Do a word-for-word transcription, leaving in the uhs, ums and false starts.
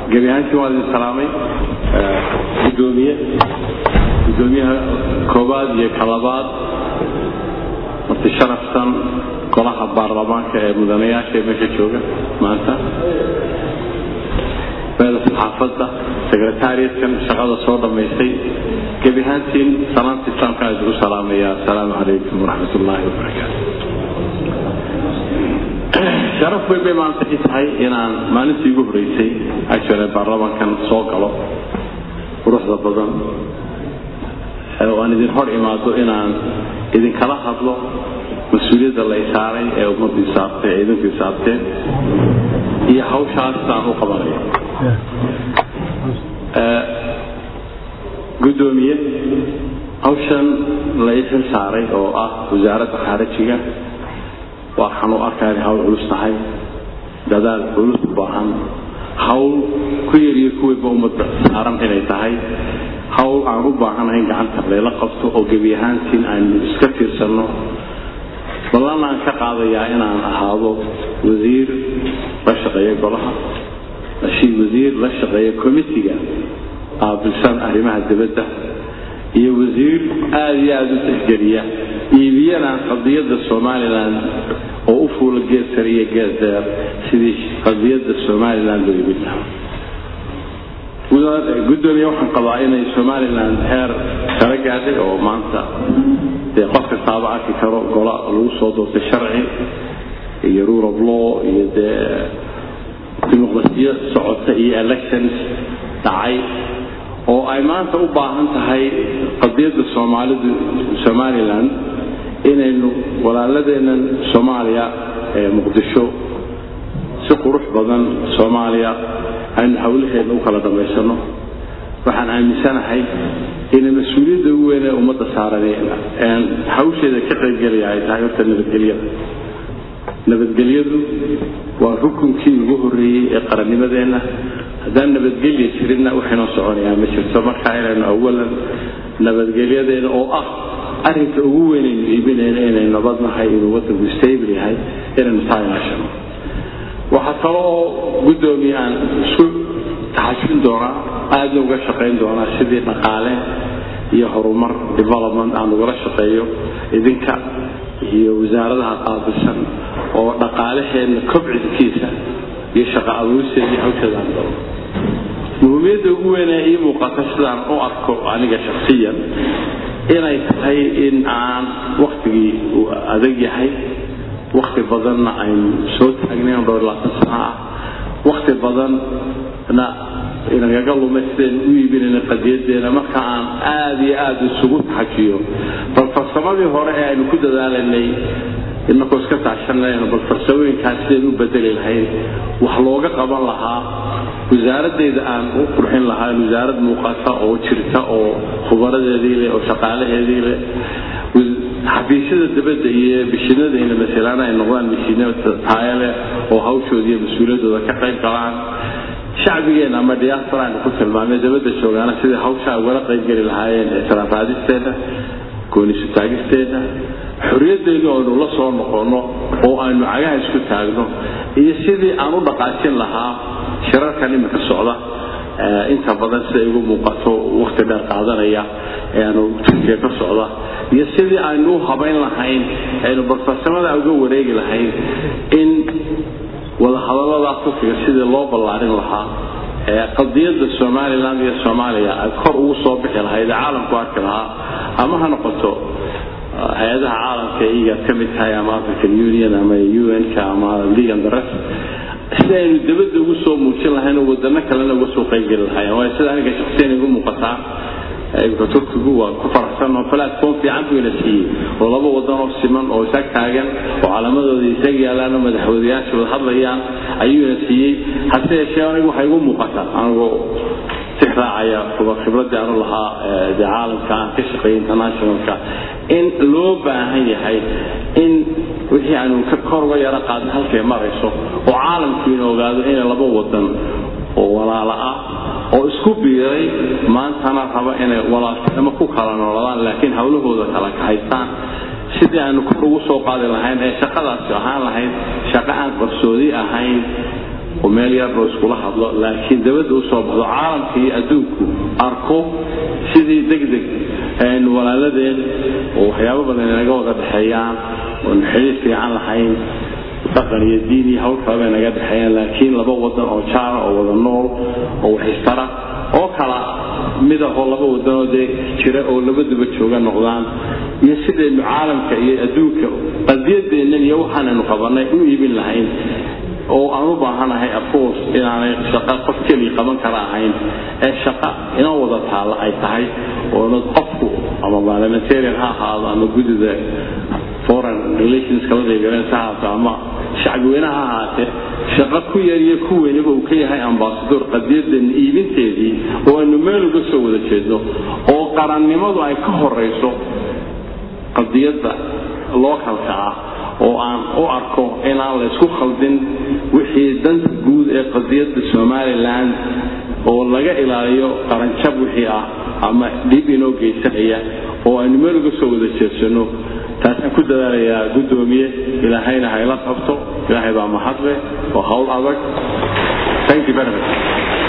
جميعاً شوال السلامي بدومية بدومية كوباد يكالباد مرتشرف سن قلها بارلمان كمدنيا شيء مش شوقة ما أنت بهذا الحافظة سكرتارية كان شغال صورة ميسي جميعاً سلام تسلم كاجر سلام يا السلام عليكم ورحمة الله وبركاته شرف ويبي ما انتهيت هاي إن ما نسي يقول رئيسي عشان البرلمان كان صوق له وروح ضبطان وأنا إذا حر إماده إن إذا كلا حصله مسؤولية الله يساري أو مدي سابته إذا في سابته هي حوش عاستانه قبلي قدومية حوشان لا يفعل ساري أو آه وزارة خارجية waxaan u arkaa hawl culus tahay dadaal culus baahan hawl ku yariyo kuwa ummadda saaran inay tahay hawl aan u baahanahay gacanta leela qabto oo gabi ahaantiin aan iska fiirsano ballan aan ka qaadayaa inaan ahaado wasiir la shaqeeya golaha ashii wasiir la shaqeeya komitiga aabilsan arrimaha dibadda iyo wasiir aad iyo aad u tixgeliya iibiyana qadiyadda Soomaaliland oo u fuul geesariye geesar sidii qadiyadda Soomaaliland loo iibin lahaa wadaad gudoomiye waxaan qabaa inay Soomaaliland heer sare gaadhay oo maanta ee qofka saabacki karo gola lagu soo doortay sharci iyo rule of law iyo dimuqraadiyad socota iyo elections dhacay oo ay maanta u baahan tahay qadiyadda Soomaalidu Somaliland inaynu walaaladeenna Soomaaliya ee Muqdisho si qurux badan Soomaaliya aan hawlaheena u kala dhameysano waxaan aaminsanahay in mas'uuliyadda weyn ee ummadda saaran ee hawsheeda ka qaybgalaya ay tahay horta nabadgelyada nabadgelyadu waa rukunkii ugu horeeyay ee qarannimadeena haddaan nabadgelyo jirina waxaynu soconayaa ma jirto marka inaynu awalan nabadgelyadeena oo ah arrinta ugu weyn ee iibinayna inay nabadnahay inuu waddanku stable yahay inaynu taaynaashano waxa kaloo gudoomiyaan isku taxashin doona aad uga shaqeyn doona sidii dhaqaale iyo horumar development aan uga shaqeeyo idinka iyo wasaaradaha qaabilsan oo dhaqaalaheena kobcintiisa iyo shaqo abuursiga hawshadan doono muhiimada ugu weyn ee muuqata sidaan u arko aniga shakhsiyan inay tahay in aan waqtigii adag yahay waqti badanna ay soo taagneen dhowr laatan sano ah waqti badanna inaga lumaysteen u iibinayna qadiyadeena marka aan aad iyo aad isugu taxajiyo bal farsamadii hore ee aynu ku dadaalanay inagoo iska taashanayna bal farsamooyinkaas sideen u bedeli lahayn wax looga qaban lahaa wasaaraddeeda aan u qurxin lahaa wasaarad muuqata oo jirta oo khubaradeedii leh oo shaqaalaheedii leh xafiisyada dibadda iyo bishinadayna masalan ay noqdaan bishinada taayale oo hawshoodii mas'uuliyadooda ka qayb galaan shacbigeena ama diaspora ku tilmaamay dibadda joogaana sidii hawsha uga qayb gali lahaayeen istiraatiijiyadeeda goonisu taagisteeda xorriyaddeena oo la soo noqono oo aanu cagaha isku taagno iyo sidii aan u dhaqaajin lahaa shirarkan imika socda inta badan sida ugu muuqato waqti dheer qaadanaya ee aanu Turkiga ka socda iyo sidii aanu habayn lahayn aynu barfarsamada uga wareegi lahayn in wada hadallada Turkiga sidii loo ballaarin lahaa ee qadiyadda Somaliland iyo Soomaaliya ay kor ugu soo bixi lahayd caalamku arki lahaa ama ha noqoto hay'adaha caalamka iyo kamid tahay ama African Union ama U N ka ama Liga Daras sidaynu dibadda ugu soo muujin lahayn waddanka kalena uga soo qayb gali lahayn waa sida aniga shakhsiyan ugu muuqata ay Turkigu waa ku faraxsan oo platform fiican u leeyahay oo laba waddan oo siman oo isaga taagan oo calaamadooda isaga yaalaan madaxweynayaasha wada hadlayaan ayuu siiyay hadda sheegay waxa ugu muuqata anagoo tixraacaya khibradda aan lahaa ee caalamka ka shaqeeya internationalka in loo baahan yahay in wixii aanu ka korwa yara qaad halkee marayso oo caalamku inuu ogaado in laba waddan oo walaalo ah oo isku biiray maantana raba inay walaaltinimo ku kala noolaan laakiin hawlahooda kala ka haystaan sidii aanu kor ugu soo qaadi lahayn ee shaqadaas ahaan lahayn shaqo aan qarsoodi ahayn وميل يربو اسكولها لكن دبد وصوب العالم في أدوكو أركو سيدي دقدق أن ولا لدين وحيابا بدنا نجوا قد حيان ونحدث في عن الحين تقنية الديني هول فبنا قد حيان لكن لبوا وطن أو شعر أو وطن نور أو حسترة أو كلا ماذا هو لبوا وطن ده شراء أو لبد بتشوفه نقدان يسد العالم كي أدوك قد يد إن يوحنا نقبلنا يبين لهين أو أنا بحنا هاي أفوس إن أنا شقة قتلي قبل كراهين الشقة إن وضعت على أي تاي ونطفو أما بعد ما تيري ها هذا أنا جود ذا foreign relations كلا ذي جرين ساعة أما شعبنا هاته شقة كوي يكون يبغى كي هاي أمباسدور قد يدن إيفين تيجي وإنه ماله بسوي ذا شيء أو قرن نمضوا أي كهر رئيسه قد يدا local كا أو أن أو أركو إن على سوق خلدين وحيدن جود قضية السومالي لاند أو لقى إلى يو قرن شاب وحيا أما ديبينو جيسية أو أن ماله بسوي ذا شيء شنو تاسع كده يا قدومية إلى هنا هاي لا تبطل إلى هذا محطة وحول أبد. Thank you very much.